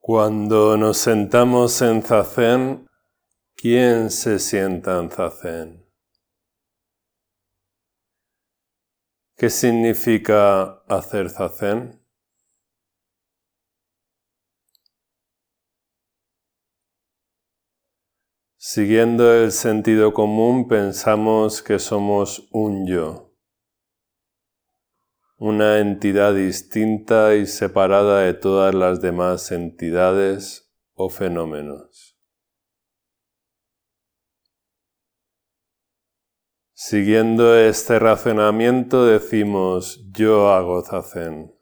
Cuando nos sentamos en zazen, ¿quién se sienta en zazen? ¿Qué significa hacer zazen? Siguiendo el sentido común, pensamos que somos un yo, una entidad distinta y separada de todas las demás entidades o fenómenos. Siguiendo este razonamiento decimos, yo hago zazen.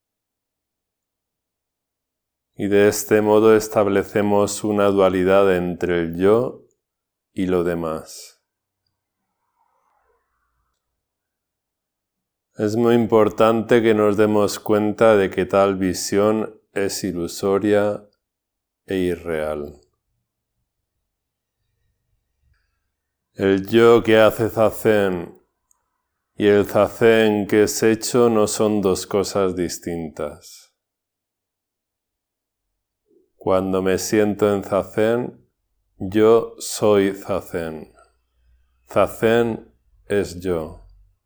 Y de este modo establecemos una dualidad entre el yo y lo demás. Es muy importante que nos demos cuenta de que tal visión es ilusoria e irreal. El yo que hace zazen y el zazen que es hecho no son dos cosas distintas. Cuando me siento en zazen, yo soy zazen. Zazen es yo.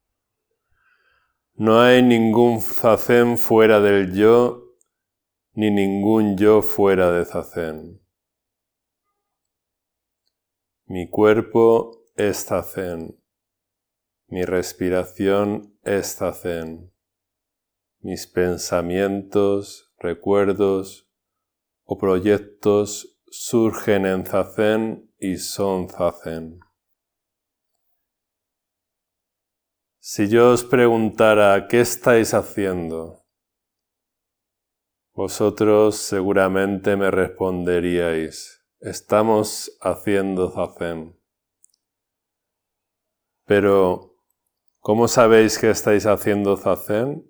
No hay ningún zazen fuera del yo, ni ningún yo fuera de zazen. Mi cuerpo es zazen. Mi respiración es zazen. Mis pensamientos, recuerdos o proyectos surgen en zazen y son zazen. Si yo os preguntara ¿qué estáis haciendo? Vosotros seguramente me responderíais, estamos haciendo zazen. Pero, ¿cómo sabéis que estáis haciendo zazen?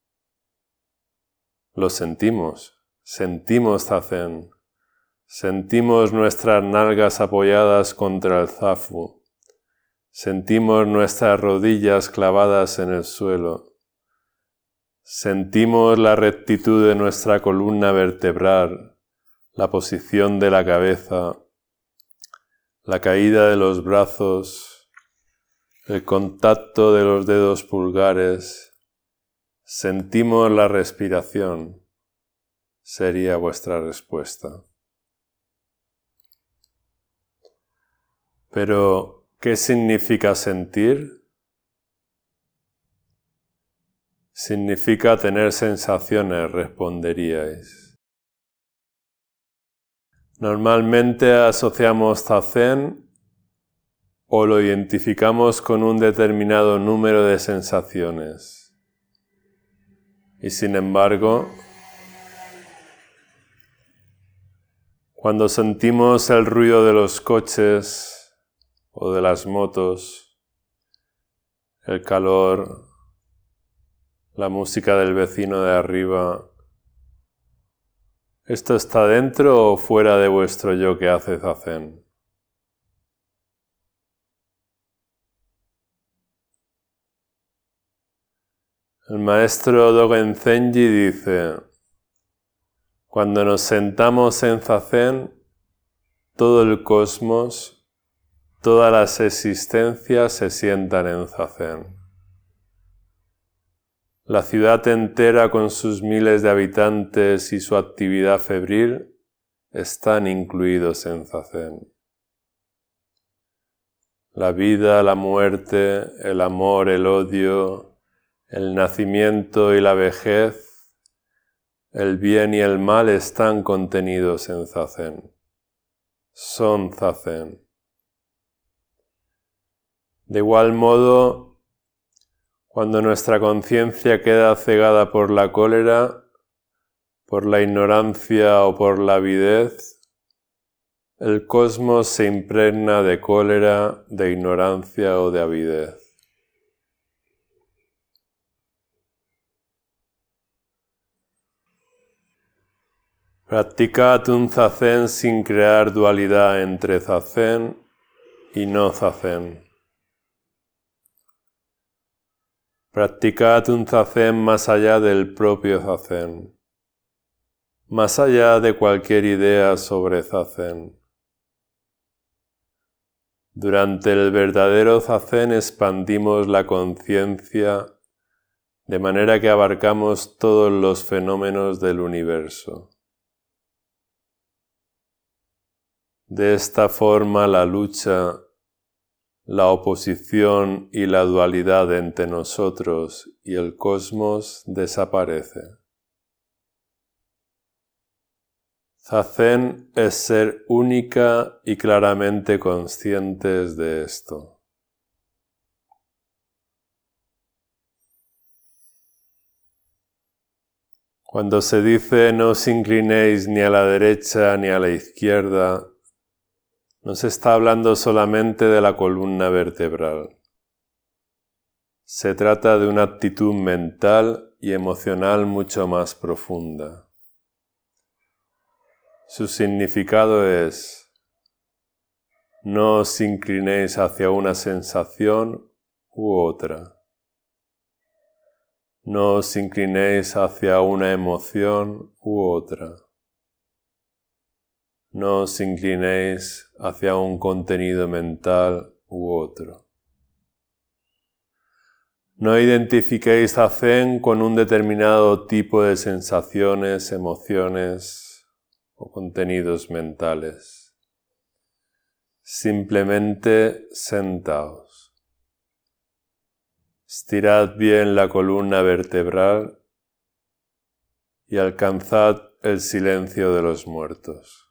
Lo sentimos zazen. Sentimos nuestras nalgas apoyadas contra el zafu. Sentimos nuestras rodillas clavadas en el suelo. Sentimos la rectitud de nuestra columna vertebral, la posición de la cabeza, la caída de los brazos, el contacto de los dedos pulgares. Sentimos la respiración, sería vuestra respuesta. Pero, ¿qué significa sentir? Significa tener sensaciones, responderíais. Normalmente asociamos zazen o lo identificamos con un determinado número de sensaciones. Y sin embargo, cuando sentimos el ruido de los coches o de las motos, el calor, la música del vecino de arriba, ¿esto está dentro o fuera de vuestro yo que hace zazen? El maestro Dogen Zenji dice, cuando nos sentamos en zazen, todo el cosmos, todas las existencias se sientan en zazen. La ciudad entera con sus miles de habitantes y su actividad febril están incluidos en zazen. La vida, la muerte, el amor, el odio, el nacimiento y la vejez, el bien y el mal están contenidos en zazen. Son zazen. De igual modo, cuando nuestra conciencia queda cegada por la cólera, por la ignorancia o por la avidez, el cosmos se impregna de cólera, de ignorancia o de avidez. Practicad un zazen sin crear dualidad entre zazen y no zazen. Practicad un zazen más allá del propio zazen. más allá de cualquier idea sobre Zazen. Durante el verdadero Zazen expandimos la conciencia de manera que abarcamos todos los fenómenos del universo. De esta forma la lucha, la oposición y la dualidad entre nosotros y el cosmos desaparece. Zazen es ser única y claramente conscientes de esto. Cuando se dice no os inclinéis ni a la derecha ni a la izquierda, no se está hablando solamente de la columna vertebral. Se trata de una actitud mental y emocional mucho más profunda. Su significado es: no os inclinéis hacia una sensación u otra. No os inclinéis hacia una emoción u otra. No os inclinéis hacia un contenido mental u otro. No identifiquéis Zazen con un determinado tipo de sensaciones, emociones o contenidos mentales. Simplemente sentaos. Estirad bien la columna vertebral y alcanzad el silencio de los muertos.